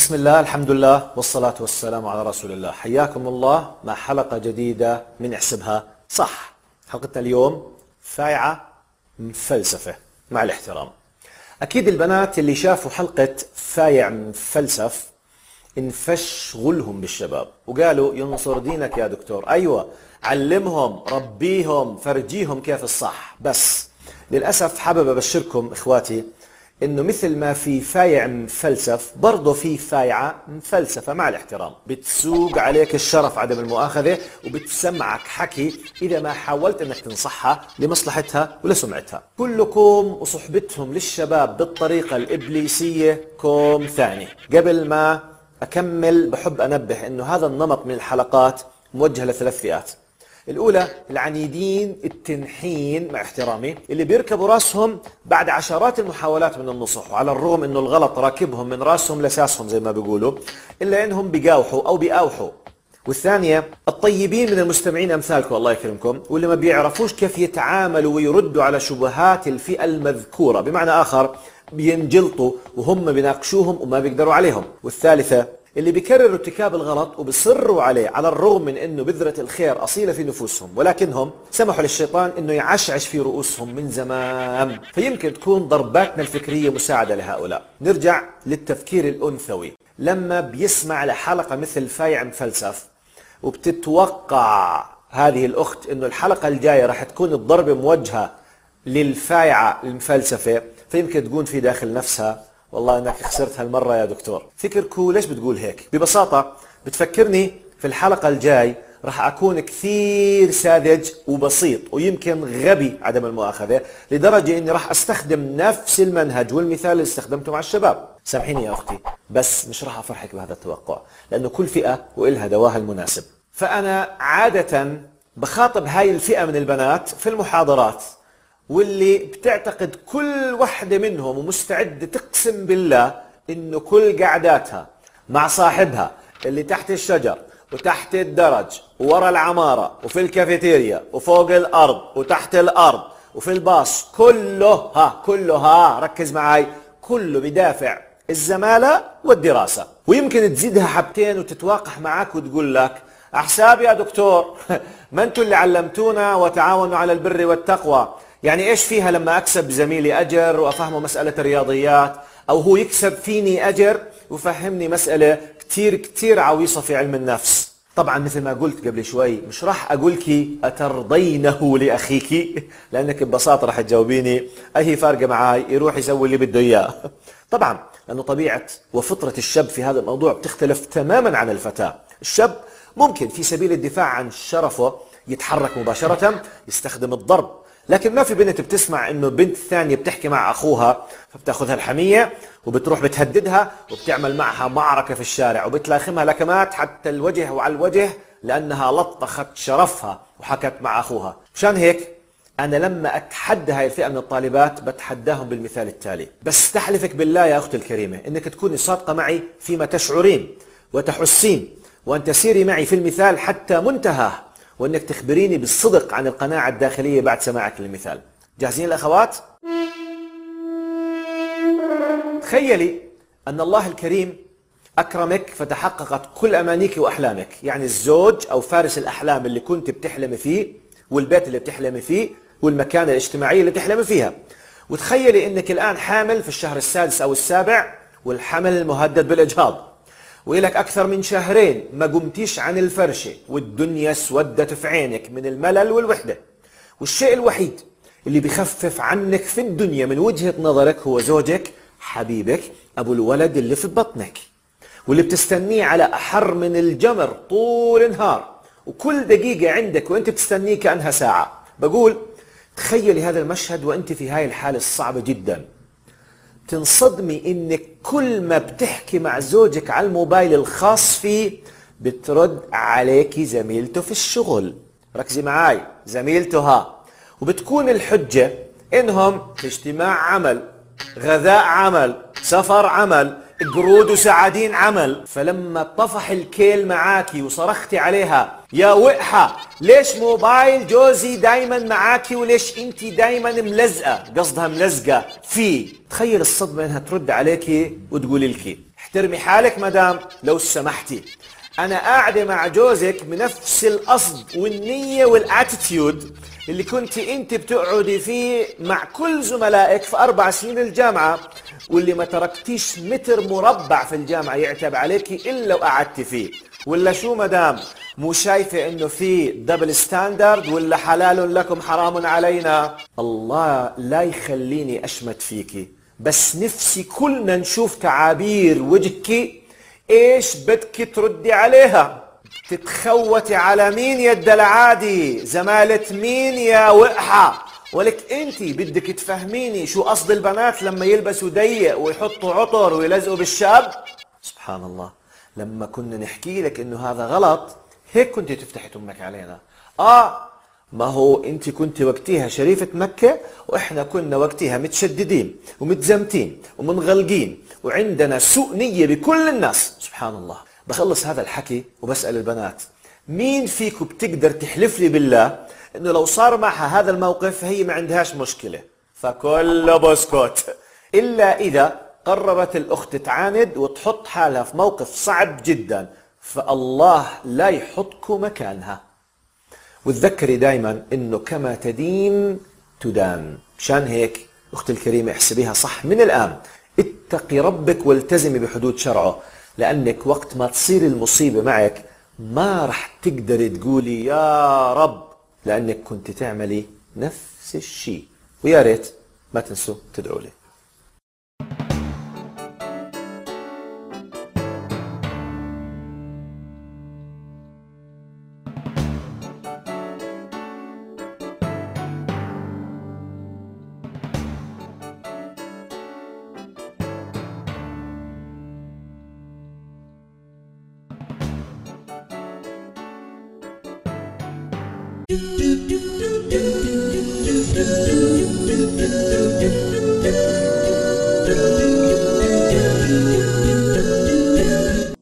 بسم الله، الحمد لله، والصلاة والسلام على رسول الله. حياكم الله مع حلقة جديدة من احسبها صح. حلقتنا اليوم فايعة مفلسفة مع الاحترام. أكيد البنات اللي شافوا حلقة فايع مفلسف انفش غلهم بالشباب وقالوا ينصر دينك يا دكتور. أيوة، علمهم، ربيهم، فرجيهم كيف الصح. بس للأسف حابب أبشركم إخواتي انه مثل ما في فايع مفلسف برضه في فايعة مفلسفة مع الاحترام، بتسوق عليك الشرف عدم المؤاخذة وبتسمعك حكي اذا ما حاولت انك تنصحها لمصلحتها ولسمعتها. كلكم وصحبتهم للشباب بالطريقة الابليسية كوم ثاني. قبل ما اكمل بحب انبه انه هذا النمط من الحلقات موجه لثلاث فئات. الأولى العنيدين التنحين مع احترامي اللي بيركبوا راسهم بعد عشرات المحاولات من النصح، وعلى الرغم انه الغلط راكبهم من راسهم لساسهم زي ما بيقولوا الا انهم بيقاوحوا او بيقاوحوا. والثانية الطيبين من المستمعين امثالكم الله يكرمكم، واللي ما بيعرفوش كيف يتعاملوا ويردوا على شبهات الفئة المذكورة، بمعنى آخر بينجلطوا وهم بيناقشوهم وما بيقدروا عليهم. والثالثة اللي بيكرروا ارتكاب الغلط وبيصروا عليه على الرغم من انه بذرة الخير اصيلة في نفوسهم، ولكنهم سمحوا للشيطان انه يعشعش في رؤوسهم من زمان. فيمكن تكون ضرباتنا الفكرية مساعدة لهؤلاء. نرجع للتفكير الانثوي. لما بيسمع لحلقة مثل فايع مفلسف وبتتوقع هذه الاخت انه الحلقة الجاية راح تكون الضربة موجهة للفايعة المفلسفة، فيمكن تقول في داخل نفسها والله انك خسرت هالمرة يا دكتور. فكركو ليش بتقول هيك؟ ببساطة بتفكرني في الحلقة الجاي راح اكون كثير ساذج وبسيط ويمكن غبي عدم المؤاخذة، لدرجة اني راح استخدم نفس المنهج والمثال اللي استخدمته مع الشباب. سامحيني يا اختي، بس مش راح افرحك بهذا التوقع، لانه كل فئة وإلها دواها المناسب. فانا عادة بخاطب هاي الفئة من البنات في المحاضرات، واللي بتعتقد كل وحدة منهم ومستعدة تقسم بالله انه كل قعداتها مع صاحبها اللي تحت الشجر وتحت الدرج وورا العمارة وفي الكافيتيريا وفوق الارض وتحت الارض وفي الباص كلها ركز معي، كله بدافع الزمالة والدراسة. ويمكن تزيدها حبتين وتتواقح معك وتقول لك احساب يا دكتور ما انتوا اللي علمتونا وتعاونوا على البر والتقوى، يعني ايش فيها لما اكسب زميلي اجر وافهمه مسألة الرياضيات، او هو يكسب فيني اجر وفهمني مسألة كتير عويصة في علم النفس. طبعا مثل ما قلت قبل شوي مش راح اقولك اترضينه لاخيك، لانك ببساطة راح تجاوبيني اي فارقة معاي يروح يسوي اللي بده اياه. طبعا لانه طبيعة وفطرة الشاب في هذا الموضوع بتختلف تماما عن الفتاة. الشاب ممكن في سبيل الدفاع عن شرفه يتحرك مباشرة، يستخدم الضرب، لكن ما في بنت بتسمع انه بنت ثانية بتحكي مع اخوها فبتاخذها الحمية وبتروح بتهددها وبتعمل معها معركة في الشارع وبتلاخمها لكمات حتى الوجه وعلى الوجه لانها لطخت شرفها وحكت مع اخوها. مشان هيك انا لما اتحدى هاي الفئة من الطالبات بتحداهم بالمثال التالي. بس تحلفك بالله يا اختي الكريمة انك تكوني صادقة معي فيما تشعرين وتحسين، وان تسيري معي في المثال حتى منتهاه، وانك تخبريني بالصدق عن القناعة الداخلية بعد سماعك للمثال. جاهزين الاخوات؟ تخيلي ان الله الكريم اكرمك فتحققت كل امانيك واحلامك، يعني الزوج او فارس الاحلام اللي كنت بتحلمي فيه، والبيت اللي بتحلمي فيه، والمكانة الاجتماعية اللي تحلمي فيها. وتخيلي انك الان حامل في الشهر السادس او السابع، والحمل مهدد بالاجهاض، وإلك أكثر من شهرين ما قمتيش عن الفرشة والدنيا سودت في عينك من الملل والوحدة، والشيء الوحيد اللي بيخفف عنك في الدنيا من وجهة نظرك هو زوجك حبيبك أبو الولد اللي في بطنك، واللي بتستنيه على أحر من الجمر طول النهار، وكل دقيقة عندك وانت بتستنيه كأنها ساعة. بقول تخيلي هذا المشهد وانت في هاي الحالة الصعبة جدا، تنصدمي انك كل ما بتحكي مع زوجك على الموبايل الخاص فيه بترد عليك زميلته في الشغل. ركزي معاي، زميلته وبتكون الحجة انهم في اجتماع عمل، غذاء عمل، سفر عمل، قرود وسعادين عمل. فلما طفح الكيل معاكي وصرختي عليها يا وقحة ليش موبايل جوزي دايما معاكي وليش انتي دايما ملزقة، قصدها ملزقة فيه، تخيل الصدمة انها ترد عليكي وتقولي لكي احترمي حالك مدام لو سمحتي. أنا قاعدة مع جوزك بنفس القصد والنية والاتيتيود اللي كنت أنت بتقعدي فيه مع كل زملائك في 4 سنين الجامعة، واللي ما تركتيش متر مربع في الجامعة يعتب عليكي إلا وقعدتي فيه. ولا شو مدام؟ مو شايفة إنه في دبل ستاندرد؟ ولا حلال لكم حرام علينا؟ الله لا يخليني أشمت فيكي، بس نفسي كلنا نشوف تعابير وجهك ايش بدك تردي عليها. تتخوتي على مين يا الدلعادي؟ زمالة مين يا وقحة؟ ولك انت بدك تفهميني شو قصد البنات لما يلبسوا ضيق ويحطوا عطر ويلزقوا بالشاب؟ سبحان الله، لما كنا نحكي لك انه هذا غلط هيك كنت تفتحي تمك علينا. ما هو انت كنت وقتها شريفة مكة واحنا كنا وقتها متشددين ومتزمتين ومنغلقين وعندنا سوء نية بكل الناس. سبحان الله. بخلص هذا الحكي وبسأل البنات، مين فيكم بتقدر تحلف لي بالله انه لو صار معها هذا الموقف هي ما عندهاش مشكلة؟ فكله بسكوت، الا اذا قررت الاخت تعاند وتحط حالها في موقف صعب جدا، فالله لا يحطكم مكانها. وتذكري دايما انه كما تدين تدان. مشان هيك اختي الكريمة احسبيها صح من الان، اتقي ربك والتزمي بحدود شرعه، لانك وقت ما تصير المصيبة معك ما رح تقدري تقولي يا رب، لانك كنت تعملي نفس الشيء. ويا ريت ما تنسوا تدعوا لي. do